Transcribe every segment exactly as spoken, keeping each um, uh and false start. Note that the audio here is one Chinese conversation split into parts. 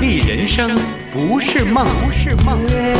丽人生不是梦，不是梦。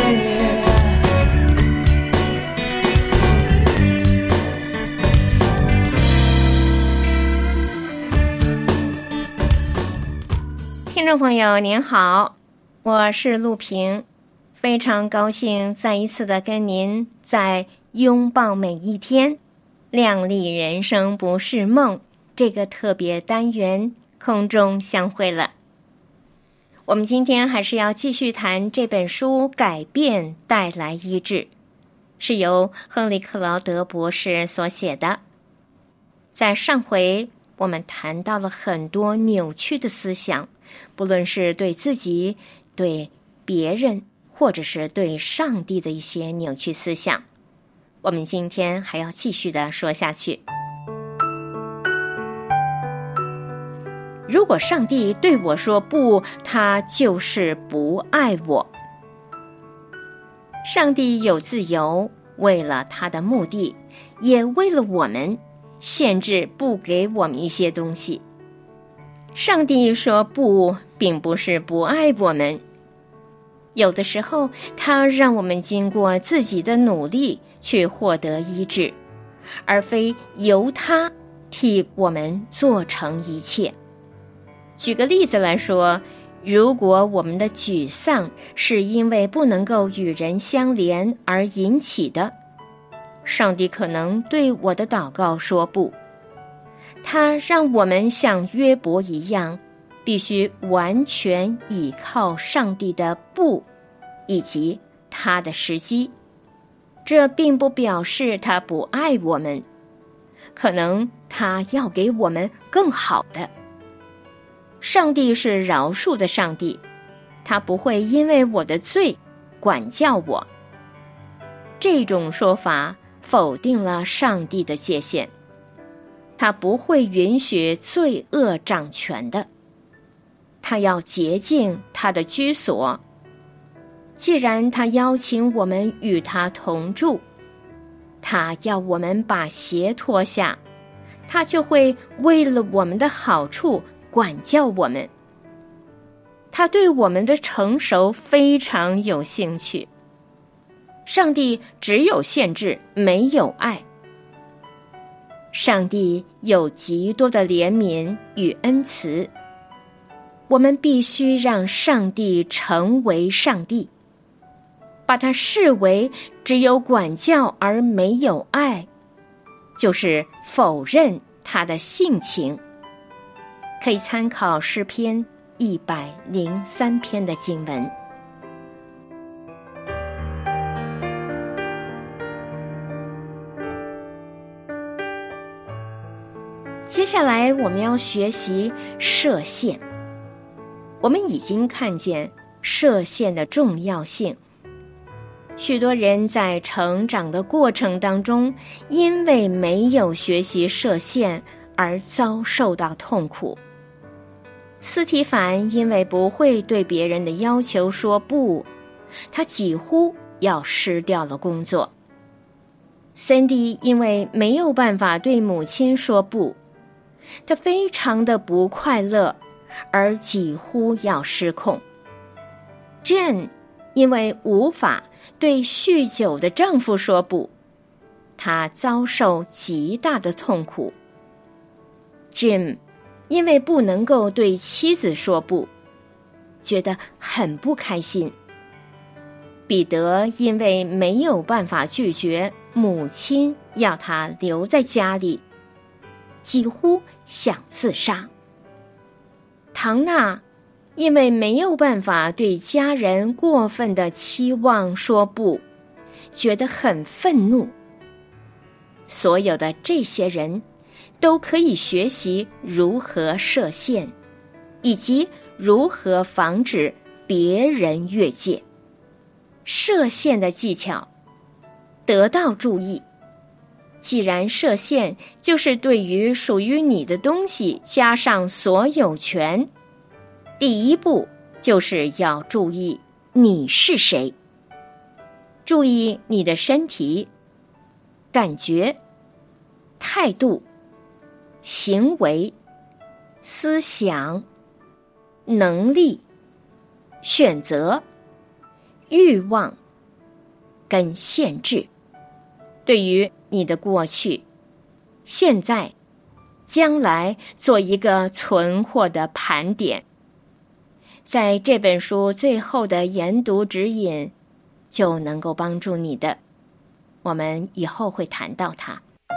听众朋友您好，我是陆平，非常高兴再一次的跟您在拥抱每一天，靓丽人生不是梦这个特别单元空中相会了。我们今天还是要继续谈这本书《改变带来医治》，是由亨利·克劳德博士所写的。在上回我们谈到了很多扭曲的思想，不论是对自己、对别人，或者是对上帝的一些扭曲思想。我们今天还要继续的说下去。如果上帝对我说不，他就是不爱我。上帝有自由，为了他的目的，也为了我们，限制不给我们一些东西。上帝说不，并不是不爱我们。有的时候，他让我们经过自己的努力去获得医治，而非由他替我们做成一切。举个例子来说，如果我们的沮丧是因为不能够与人相连而引起的，上帝可能对我的祷告说不。他让我们像约伯一样，必须完全倚靠上帝的不以及他的时机。这并不表示他不爱我们，可能他要给我们更好的。上帝是饶恕的上帝，他不会因为我的罪管教我。这种说法否定了上帝的界限，他不会允许罪恶掌权的，他要洁净他的居所。既然他邀请我们与他同住，他要我们把鞋脱下，他就会为了我们的好处管教我们。他对我们的成熟非常有兴趣。上帝只有限制，没有爱。上帝有极多的怜悯与恩慈，我们必须让上帝成为上帝。把它视为只有管教而没有爱，就是否认他的性情。可以参考诗篇一百零三篇的经文。接下来我们要学习设限。我们已经看见设限的重要性。许多人在成长的过程当中，因为没有学习设限而遭受到痛苦。司提反因为不会对别人的要求说不，他几乎要失掉了工作。森迪因为没有办法对母亲说不，他非常的不快乐，而几乎要失控。Jane 因为无法对酗酒的丈夫说不，她遭受极大的痛苦。Jim 因为不能够对妻子说不，觉得很不开心。彼得因为没有办法拒绝母亲要他留在家里，几乎想自杀。唐娜因为没有办法对家人过分的期望说不，觉得很愤怒。所有的这些人都可以学习如何设限，以及如何防止别人越界。设限的技巧得到注意。既然设限就是对于属于你的东西加上所有权，第一步就是要注意你是谁。注意你的身体、感觉、态度、行为、思想、能力、 选择、欲望跟限制，对于你的过去、现在、将来做一个存货的盘点。在这本书最后的研读指引就能够帮助你的，我们以后会谈到它。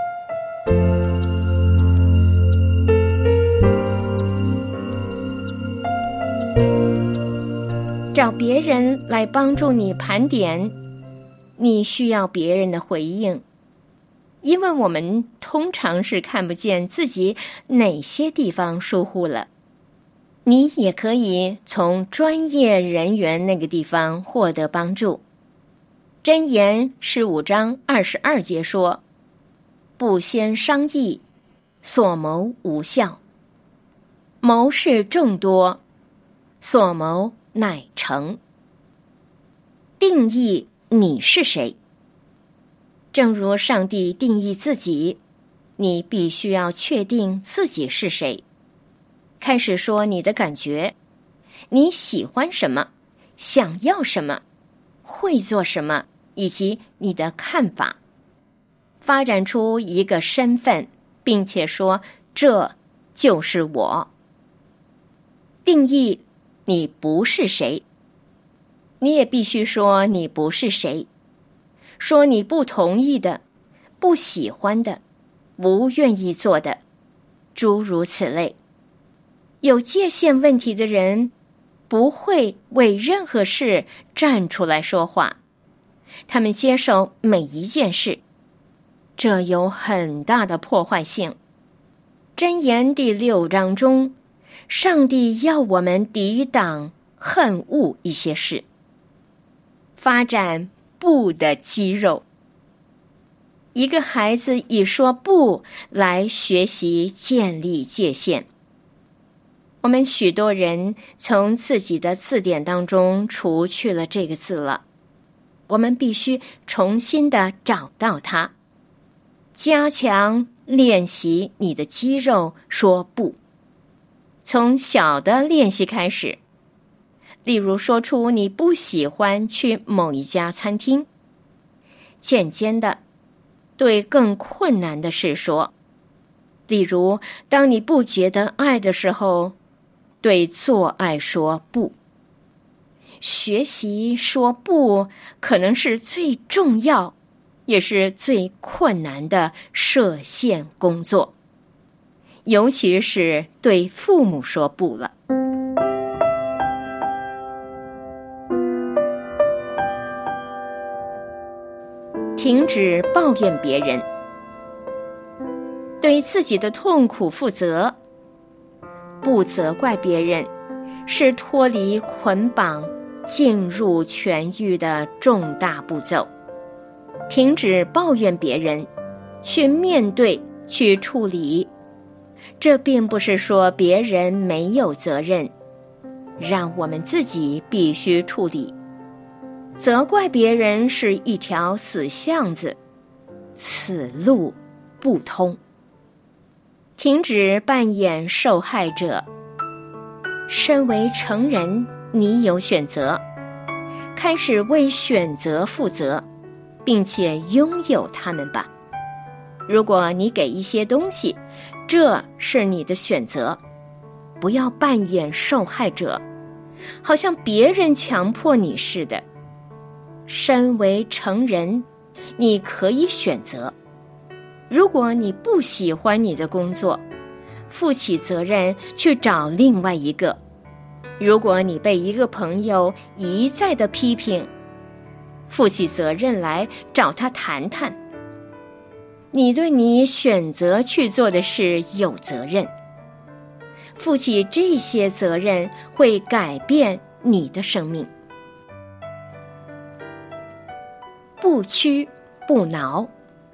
找别人来帮助你盘点，你需要别人的回应，因为我们通常是看不见自己哪些地方疏忽了。你也可以从专业人员那个地方获得帮助。箴言十五章二十二节说：不先商议，所谋无效；谋事众多，所谋乃成。定义你是谁。正如上帝定义自己，你必须要确定自己是谁。开始说你的感觉，你喜欢什么，想要什么，会做什么，以及你的看法。发展出一个身份，并且说这就是我。定义你不是谁，你也必须说你不是谁，说你不同意的，不喜欢的，不愿意做的，诸如此类。有界限问题的人不会为任何事站出来说话，他们接受每一件事，这有很大的破坏性。箴言第六章中，上帝要我们抵挡恨恶一些事，发展不的肌肉。一个孩子以说不来学习建立界限。我们许多人从自己的字典当中除去了这个字了，我们必须重新的找到它，加强练习你的肌肉说不。从小的练习开始，例如说出你不喜欢去某一家餐厅，渐渐的对更困难的事说，例如当你不觉得爱的时候，对做爱说不。学习说不可能是最重要也是最困难的设限工作，尤其是对父母说不了。停止抱怨别人，对自己的痛苦负责。不责怪别人，是脱离捆绑进入痊愈的重大步骤。停止抱怨别人，去面对，去处理。这并不是说别人没有责任，让我们自己必须处理。责怪别人是一条死巷子，此路不通。停止扮演受害者。身为成人，你有选择，开始为选择负责，并且拥有它们吧。如果你给一些东西，这是你的选择，不要扮演受害者，好像别人强迫你似的。身为成人，你可以选择。如果你不喜欢你的工作，负起责任去找另外一个。如果你被一个朋友一再的批评，负起责任来找他谈谈。你对你选择去做的事有责任，负起这些责任会改变你的生命。不屈不挠。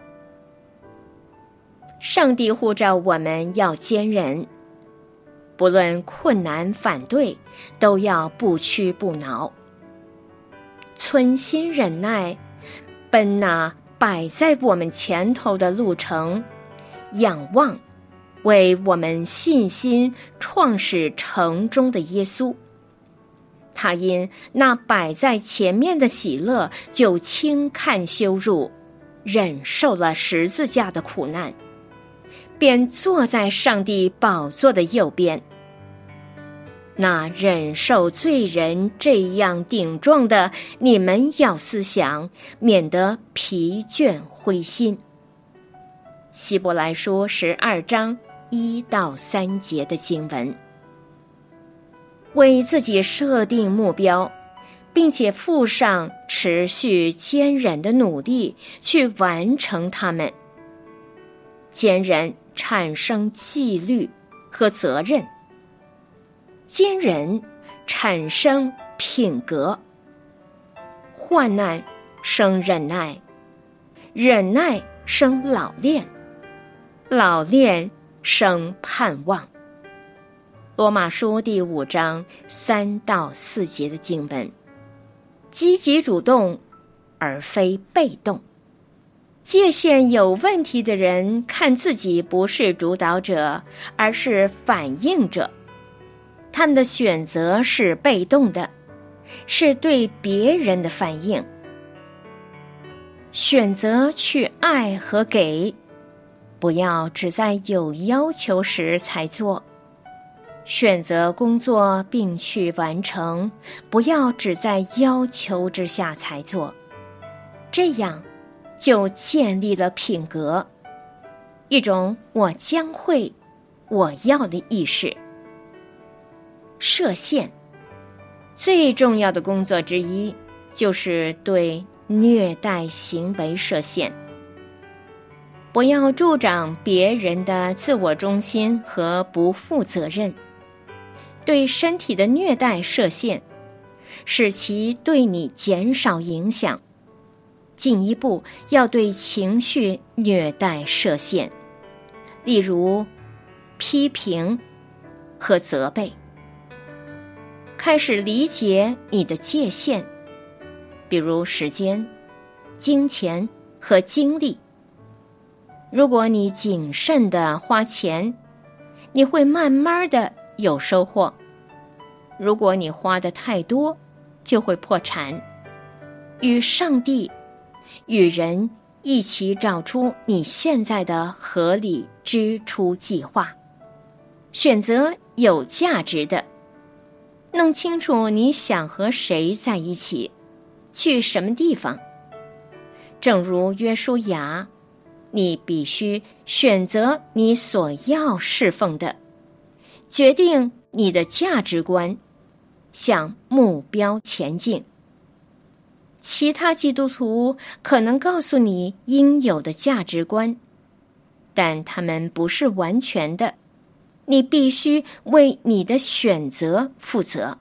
上帝呼召我们要坚韧，不论困难反对，都要不屈不挠，存心忍耐，奔那摆在我们前头的路程，仰望为我们信心创始成终的耶稣。 他因那摆在前面的喜乐，就轻看羞辱，忍受了十字架的苦难，便坐在上帝宝座的右边。那忍受罪人这样顶撞的，你们要思想，免得疲倦灰心。希伯来书十二章一到三节的经文。为自己设定目标，并且付上持续坚忍的努力去完成它们。坚忍产生纪律和责任，坚忍产生品格，患难生忍耐，忍耐生老练，老练生盼望。罗马书第五章三到四节的经文。积极主动而非被动。界限有问题的人看自己不是主导者，而是反应者。他们的选择是被动的，是对别人的反应。选择去爱和给，不要只在有要求时才做。选择工作并去完成，不要只在要求之下才做。这样就建立了品格，一种我将会我要的意识。设限，最重要的工作之一就是对虐待行为设限。不要助长别人的自我中心和不负责任。对身体的虐待设限，使其对你减少影响。进一步要对情绪虐待设限，例如批评和责备。开始理解你的界限，比如时间、金钱和精力。如果你谨慎地花钱，你会慢慢地有收获。如果你花的太多，就会破产。与上帝、与人一起找出你现在的合理支出计划，选择有价值的，弄清楚你想和谁在一起，去什么地方。正如约书亚，你必须选择你所要侍奉的，决定你的价值观，向目标前进。其他基督徒可能告诉你应有的价值观，但他们不是完全的，你必须为你的选择负责。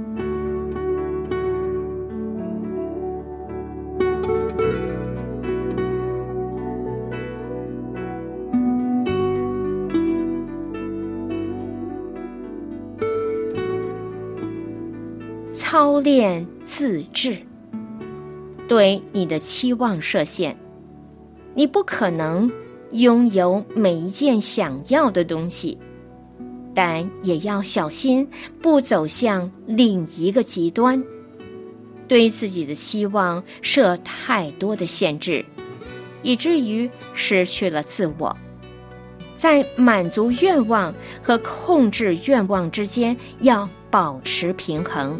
操练自制，对你的期望设限。你不可能拥有每一件想要的东西，但也要小心不走向另一个极端，对自己的希望设太多的限制，以至于失去了自我。在满足愿望和控制愿望之间要保持平衡。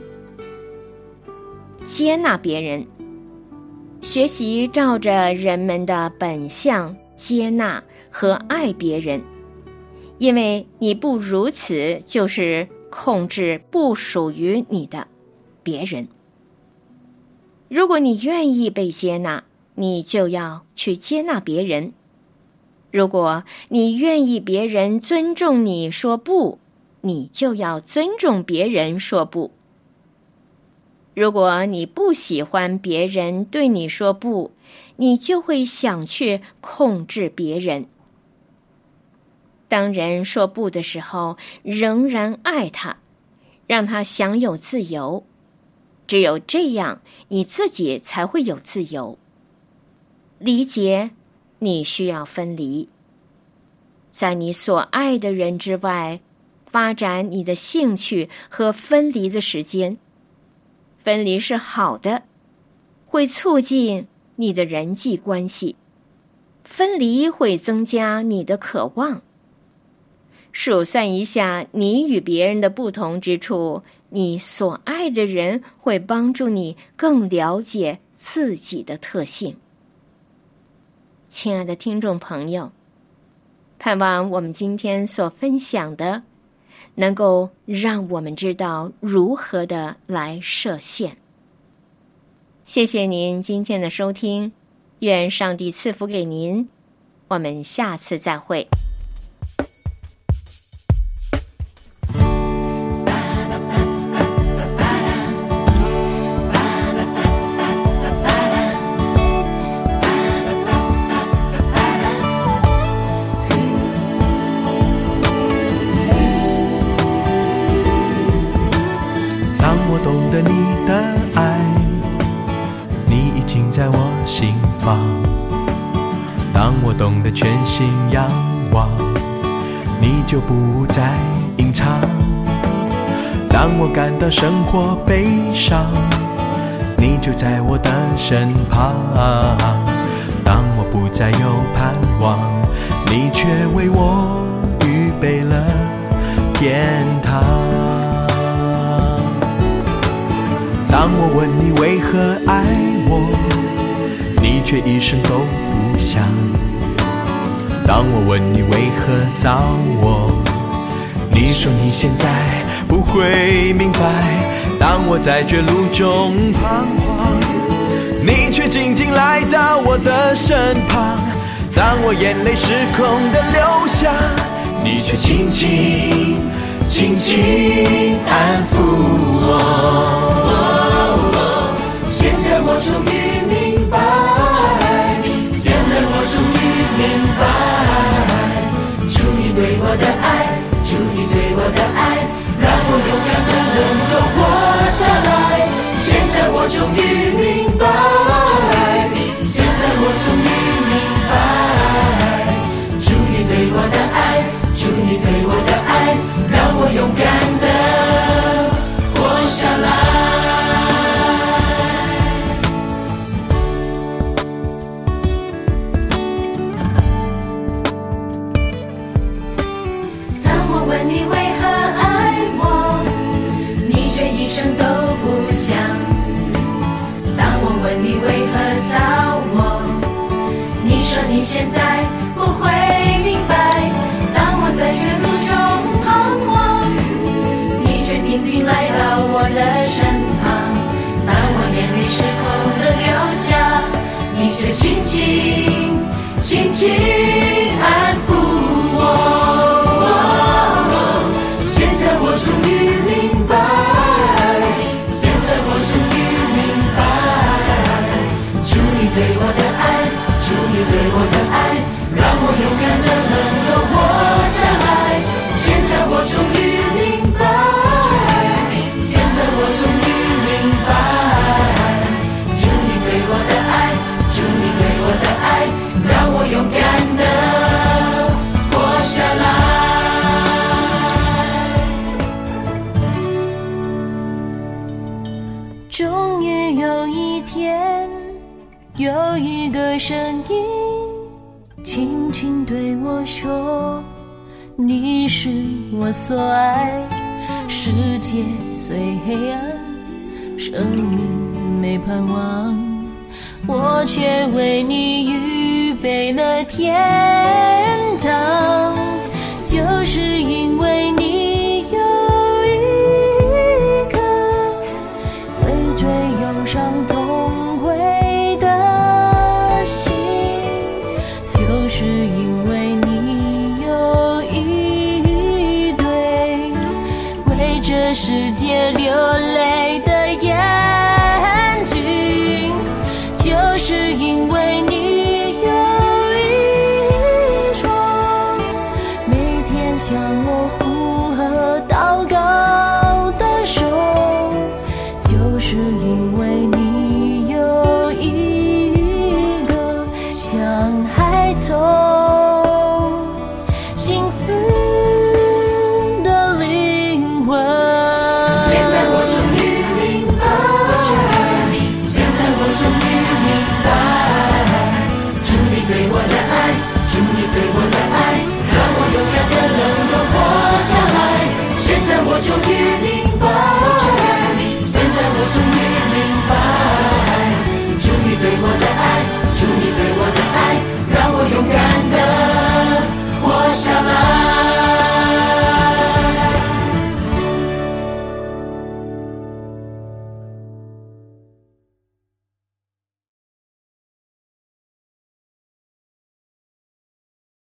接纳别人，学习照着人们的本相接纳和爱别人，因为你不如此，就是控制不属于你的别人。如果你愿意被接纳，你就要去接纳别人。如果你愿意别人尊重你说不，你就要尊重别人说不。如果你不喜欢别人对你说不，你就会想去控制别人。当人说不的时候，仍然爱他，让他享有自由。只有这样，你自己才会有自由。理解，你需要分离。在你所爱的人之外，发展你的兴趣和分离的时间。 分离是好的，会促进你的人际关系，分离会增加你的渴望。数算一下你与别人的不同之处，你所爱的人会帮助你更了解自己的特性。亲爱的听众朋友，盼望我们今天所分享的能够让我们知道如何的来设限。谢谢您今天的收听，愿上帝赐福给您，我们下次再会。 懂得你的爱，你已经在我心房。当我懂得全心仰望，你就不再隐藏。当我感到生活悲伤，你就在我的身旁。当我不再有盼望，你却为我预备了天堂。当我问你为何爱我，你却一声都不响。当我问你为何找我，你说你现在不会明白。当我在绝路中彷徨，你却静静来到我的身旁。当我眼泪失控地流下，你却轻轻轻轻安抚我。现在我终于明白，现在我终于明白，主你对我的爱，主你对我的爱，让我勇敢的能够活下来。现在我终于明白，现在我终于明白，主你对我的爱，主你对我的爱，让我勇敢的活下来。 你为何爱我，你却一声都不响。当我问你为何找我，你说你现在不会明白。当我在绝路中彷徨，你却静静来到我的身旁。当我眼泪失控地流下，你却轻轻轻轻安抚我。我终于明白，现在我终于明白，主你对我的爱，主你对我的爱，让我勇敢的能够活下来。现在我终于明白，现在我终于明白，主你对我的爱，主你对我的爱，让我勇敢的活下来。终于有一天，有一个声音轻轻对我说，你是我所爱。世界虽黑暗，生命没盼望，我却为你预备了天堂。就是因为你有一颗会追忧伤痛悔的心，就是因为你有一对为这世界流泪的眼睛，就是因为你有一双每天向我附和祷告的手，就是因为你有一个像孩童心思